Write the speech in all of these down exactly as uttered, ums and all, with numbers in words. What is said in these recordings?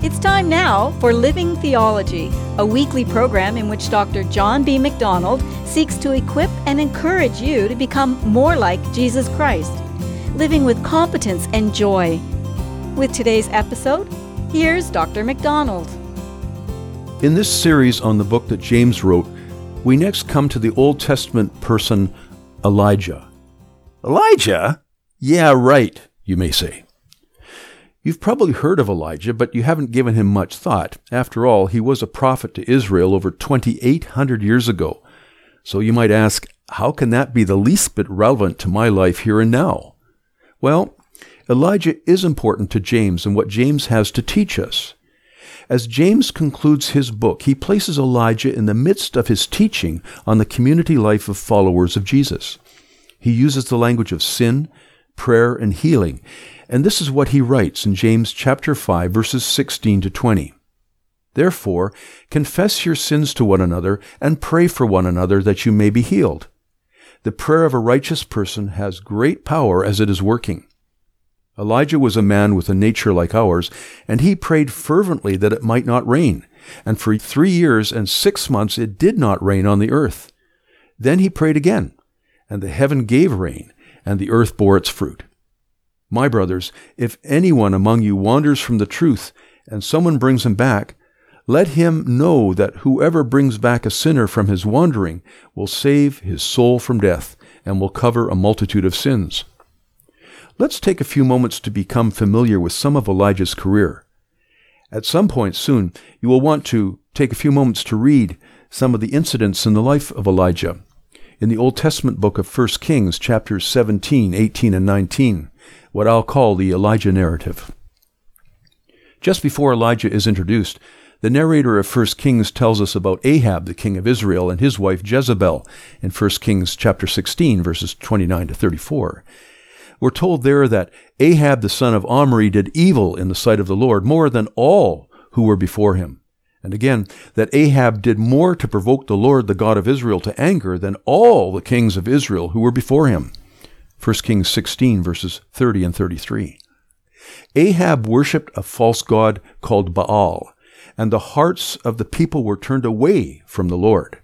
It's time now for Living Theology, a weekly program in which Doctor John B. MacDonald seeks to equip and encourage you to become more like Jesus Christ, living with competence and joy. With today's episode, here's Doctor MacDonald. In this series on the book that James wrote, we next come to the Old Testament person Elijah. Elijah? Yeah, right, you may say. You've probably heard of Elijah, but you haven't given him much thought. After all, he was a prophet to Israel over twenty-eight hundred years ago. So you might ask, how can that be the least bit relevant to my life here and now? Well, Elijah is important to James and what James has to teach us. As James concludes his book, he places Elijah in the midst of his teaching on the community life of followers of Jesus. He uses the language of sin, prayer, and healing. And this is what he writes in James chapter five, verses sixteen to twenty. Therefore, confess your sins to one another and pray for one another that you may be healed. The prayer of a righteous person has great power as it is working. Elijah was a man with a nature like ours, and he prayed fervently that it might not rain. And for three years and six months it did not rain on the earth. Then he prayed again, and the heaven gave rain, and the earth bore its fruit. My brothers, if anyone among you wanders from the truth, and someone brings him back, let him know that whoever brings back a sinner from his wandering will save his soul from death, and will cover a multitude of sins. Let's take a few moments to become familiar with some of Elijah's career. At some point soon, you will want to take a few moments to read some of the incidents in the life of Elijah in the Old Testament book of First Kings, chapters seventeen, eighteen, and nineteen, what I'll call the Elijah narrative. Just before Elijah is introduced, the narrator of First Kings tells us about Ahab, the king of Israel, and his wife Jezebel in First Kings chapter sixteen, verses twenty-nine to thirty-four. We're told there that Ahab the son of Omri did evil in the sight of the Lord more than all who were before him. And again, that Ahab did more to provoke the Lord, the God of Israel, to anger than all the kings of Israel who were before him. First Kings sixteen, verses thirty and thirty-three. Ahab worshipped a false god called Baal, and the hearts of the people were turned away from the Lord.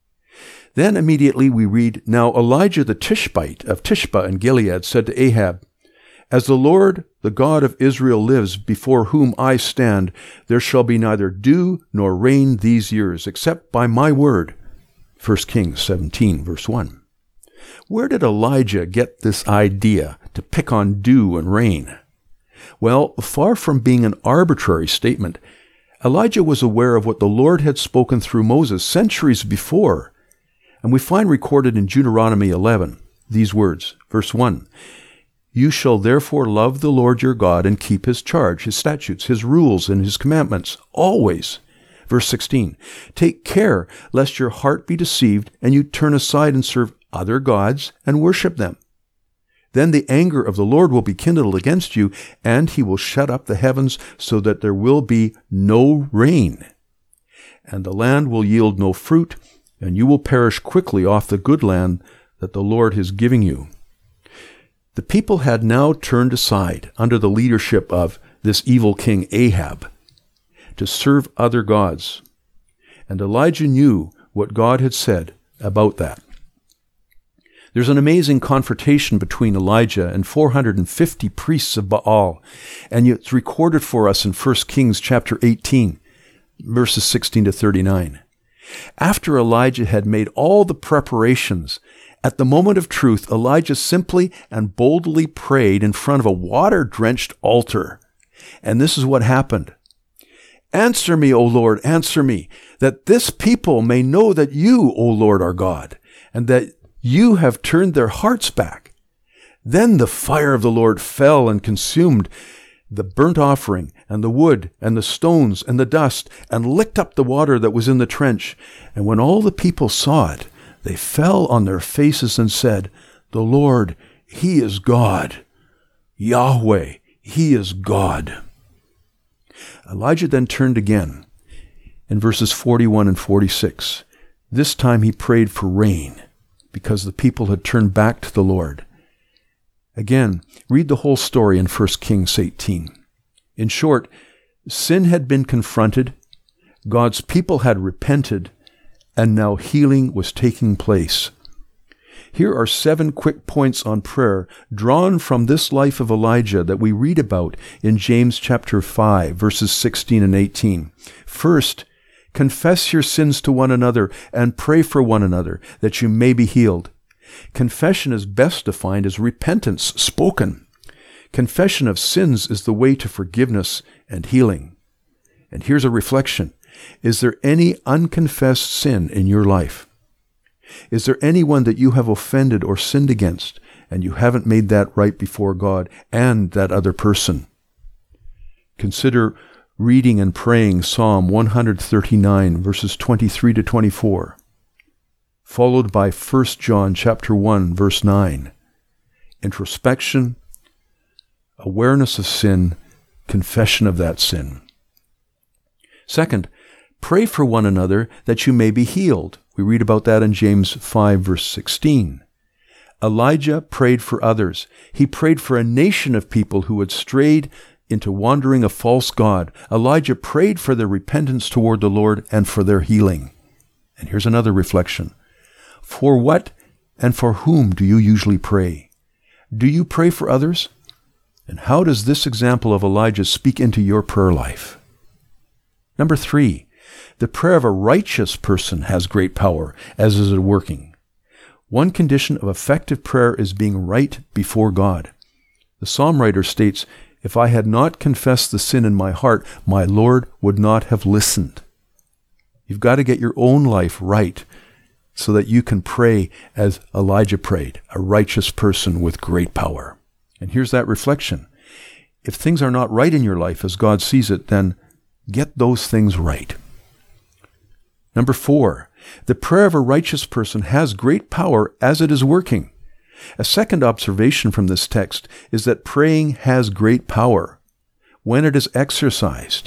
Then immediately we read, Now Elijah the Tishbite of Tishba in Gilead said to Ahab, As the Lord, the God of Israel lives, before whom I stand, there shall be neither dew nor rain these years, except by my word. First Kings seventeen, verse one. Where did Elijah get this idea to pick on dew and rain? Well, far from being an arbitrary statement, Elijah was aware of what the Lord had spoken through Moses centuries before. And we find recorded in Deuteronomy eleven these words, verse one, You shall therefore love the Lord your God and keep his charge, his statutes, his rules, and his commandments, always. Verse sixteen, Take care lest your heart be deceived, and you turn aside and serve other gods and worship them. Then the anger of the Lord will be kindled against you, and he will shut up the heavens so that there will be no rain. And the land will yield no fruit, and you will perish quickly off the good land that the Lord is giving you. The people had now turned aside under the leadership of this evil king Ahab to serve other gods. And Elijah knew what God had said about that. There's an amazing confrontation between Elijah and four hundred fifty priests of Baal, and it's recorded for us in First Kings chapter eighteen, verses sixteen to thirty-nine. After Elijah had made all the preparations, at the moment of truth, Elijah simply and boldly prayed in front of a water-drenched altar. And this is what happened. Answer me, O Lord, answer me, that this people may know that you, O Lord, are God, and that you have turned their hearts back. Then the fire of the Lord fell and consumed the burnt offering, and the wood, and the stones, and the dust, and licked up the water that was in the trench. And when all the people saw it, they fell on their faces and said, The Lord, he is God. Yahweh, he is God. Elijah then turned again in verses forty-one and forty-six. This time he prayed for rain, because the people had turned back to the Lord. Again, read the whole story in First Kings eighteen. In short, Sin had been confronted, God's people had repented, and now healing was taking place. Here are seven quick points on prayer drawn from this life of Elijah that we read about in James chapter five, verses sixteen and eighteen. First, confess your sins to one another and pray for one another that you may be healed. Confession is best defined as repentance spoken. Confession of sins is the way to forgiveness and healing. And here's a reflection. Is there any unconfessed sin in your life? Is there anyone that you have offended or sinned against, and you haven't made that right before God and that other person? Consider reading and praying Psalm one thirty-nine, verses twenty-three to twenty-four, followed by First John chapter one, verse nine. Introspection, awareness of sin, confession of that sin. Second, pray for one another that you may be healed. We read about that in James five, verse sixteen. Elijah prayed for others. He prayed for a nation of people who had strayed into wandering a false god. Elijah prayed for their repentance toward the Lord and for their healing. And here's another reflection. For what and for whom do you usually pray? Do you pray for others? And how does this example of Elijah speak into your prayer life? Number three, the prayer of a righteous person has great power, as is it working. One condition of effective prayer is being right before God. The psalm writer states, "If I had not confessed the sin in my heart, my Lord would not have listened." You've got to get your own life right so that you can pray as Elijah prayed, a righteous person with great power. And here's that reflection. If things are not right in your life as God sees it, then get those things right. Number four, the prayer of a righteous person has great power as it is working. A second observation from this text is that praying has great power when it is exercised.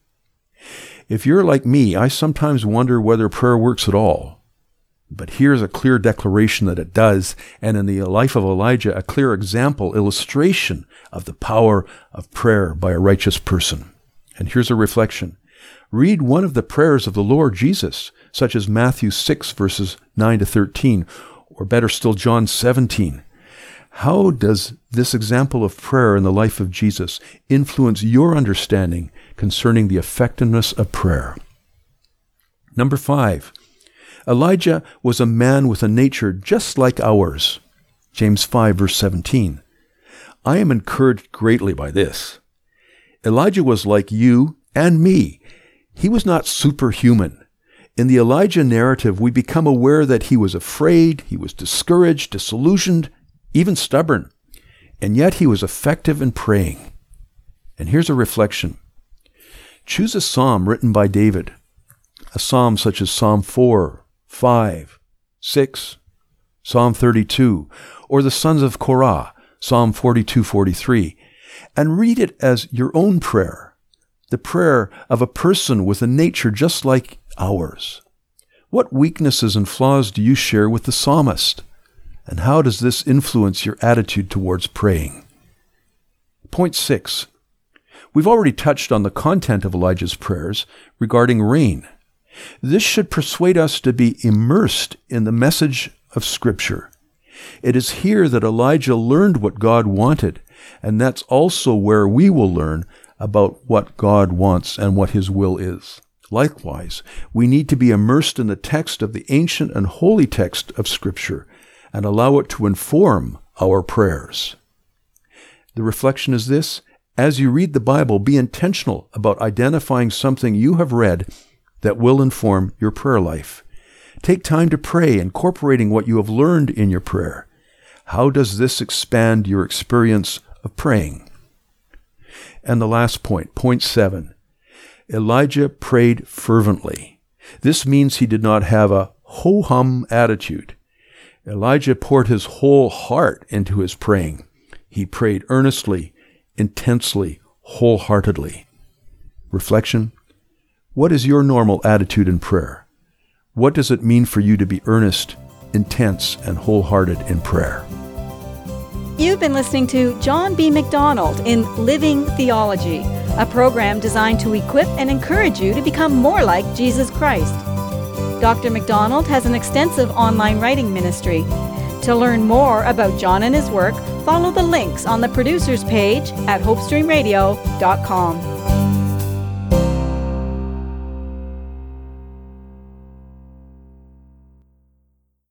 If you're like me, I sometimes wonder whether prayer works at all. But here's a clear declaration that it does, and in the life of Elijah, a clear example, illustration of the power of prayer by a righteous person. And here's a reflection. Read one of the prayers of the Lord Jesus, such as Matthew six, verses nine to thirteen, or better still, John seventeen. How does this example of prayer in the life of Jesus influence your understanding concerning the effectiveness of prayer? Number five, Elijah was a man with a nature just like ours. James five, verse seventeen. I am encouraged greatly by this. Elijah was like you and me. He was not superhuman. In the Elijah narrative, we become aware that he was afraid, he was discouraged, disillusioned, even stubborn, and yet he was effective in praying. And here's a reflection. Choose a psalm written by David, a psalm such as Psalm four, five, six, Psalm thirty-two, or the sons of Korah, Psalm forty-two, forty-three, and read it as your own prayer. The prayer of a person with a nature just like ours. What weaknesses and flaws do you share with the psalmist? And how does this influence your attitude towards praying? Point six. We've already touched on the content of Elijah's prayers regarding rain. This should persuade us to be immersed in the message of Scripture. It is here that Elijah learned what God wanted, and that's also where we will learn about what God wants and what His will is. Likewise, we need to be immersed in the text of the ancient and holy text of Scripture and allow it to inform our prayers. The reflection is this: as you read the Bible, be intentional about identifying something you have read that will inform your prayer life. Take time to pray, incorporating what you have learned in your prayer. How does this expand your experience of praying? And the last point, point seven. Elijah prayed fervently. This means he did not have a ho-hum attitude. Elijah poured his whole heart into his praying. He prayed earnestly, intensely, wholeheartedly. Reflection. What is your normal attitude in prayer? What does it mean for you to be earnest, intense, and wholehearted in prayer? You've been listening to John B. McDonald in Living Theology, a program designed to equip and encourage you to become more like Jesus Christ. Doctor MacDonald has an extensive online writing ministry. To learn more about John and his work, follow the links on the producer's page at hope stream radio dot com.